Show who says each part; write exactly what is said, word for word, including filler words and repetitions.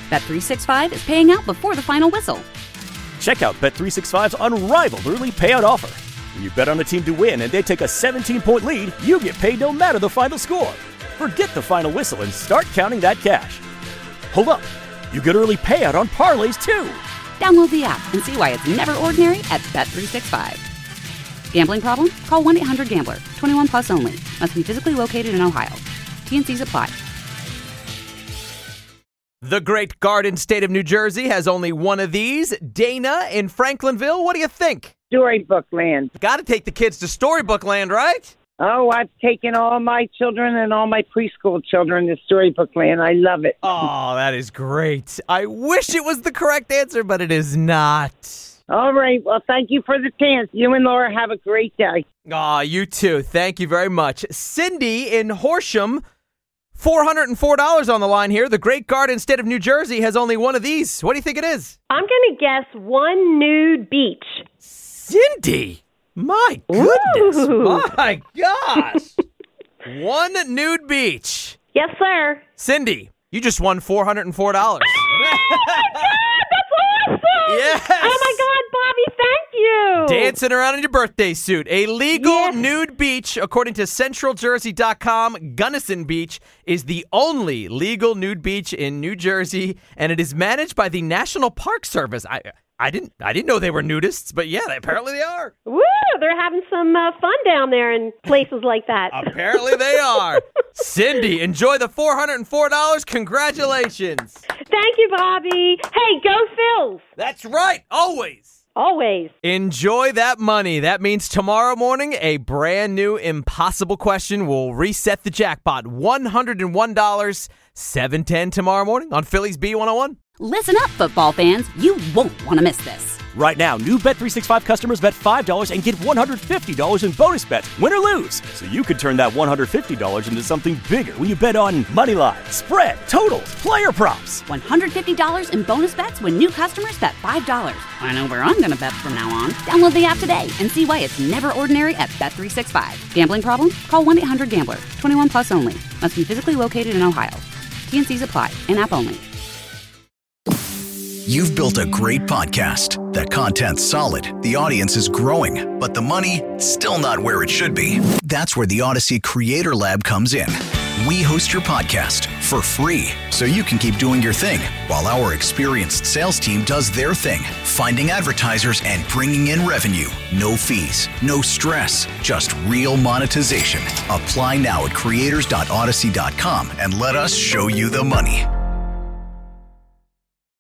Speaker 1: Bet three sixty-five is paying out before the final whistle.
Speaker 2: Check out Bet three sixty-five's unrivaled early payout offer. When you bet on a team to win and they take a seventeen-point lead, you get paid no matter the final score. Forget the final whistle and start counting that cash. Hold up. You get early payout on parlays, too.
Speaker 1: Download the app and see why it's never ordinary at Bet three sixty-five. Gambling problem? Call one eight hundred gambler. twenty-one plus only. Must be physically located in Ohio. T N Cs apply.
Speaker 3: The great Garden State of New Jersey has only one of these. Dana in Franklinville, what do you think?
Speaker 4: Storybook Land.
Speaker 3: Got to take the kids to Storybook Land, right?
Speaker 4: Oh, I've taken all my children and all my preschool children to Storybook Land. I love it.
Speaker 3: Oh, that is great. I wish it was the correct answer, but it is not.
Speaker 4: All right. Well, thank you for the chance. You and Laura have a great day.
Speaker 3: Aw, you too. Thank you very much. Cindy in Horsham, four hundred four dollars on the line here. The great Garden State of New Jersey has only one of these. What do you think it is?
Speaker 5: I'm going to guess one nude beach.
Speaker 3: Cindy! My goodness.
Speaker 5: Ooh.
Speaker 3: My gosh. One nude beach.
Speaker 5: Yes, sir.
Speaker 3: Cindy, you just won four hundred four dollars.
Speaker 5: Awesome!
Speaker 3: Yes!
Speaker 5: Oh, my God, Bobby, thank you!
Speaker 3: Dancing around in your birthday suit. A legal
Speaker 5: Yes.
Speaker 3: nude beach, according to Central Jersey dot com, Gunnison Beach is the only legal nude beach in New Jersey, and it is managed by the National Park Service. I I didn't I didn't know they were nudists, but yeah, apparently they are.
Speaker 5: Woo! They're having some uh, fun down there in places like that.
Speaker 3: Apparently they are. Cindy, enjoy the four hundred four dollars. Congratulations.
Speaker 5: Thank you, Bobby. Hey, go Phils!
Speaker 3: That's right, always.
Speaker 5: Always.
Speaker 3: Enjoy that money. That means tomorrow morning, a brand new impossible question will reset the jackpot. one hundred one dollars, seven ten tomorrow morning on Phillies B one oh one.
Speaker 1: Listen up, football fans. You won't want to miss this.
Speaker 2: Right now, new Bet three sixty-five customers bet five dollars and get one hundred fifty dollars in bonus bets, win or lose. So you could turn that one hundred fifty dollars into something bigger when you bet on money line, spread, totals, player props.
Speaker 1: one hundred fifty dollars in bonus bets when new customers bet five dollars. I know where I'm going to bet from now on. Download the app today and see why it's never ordinary at Bet three sixty-five. Gambling problem? Call one eight hundred gambler. twenty-one plus only. Must be physically located in Ohio. T N Cs apply. In-app only.
Speaker 6: You've built a great podcast. That content's solid, the audience is growing, but the money, still not where it should be. That's where the Odyssey Creator Lab comes in. We host your podcast for free, so you can keep doing your thing, while our experienced sales team does their thing, finding advertisers and bringing in revenue. No fees, no stress, just real monetization. Apply now at creators dot odyssey dot com and let us show you the money.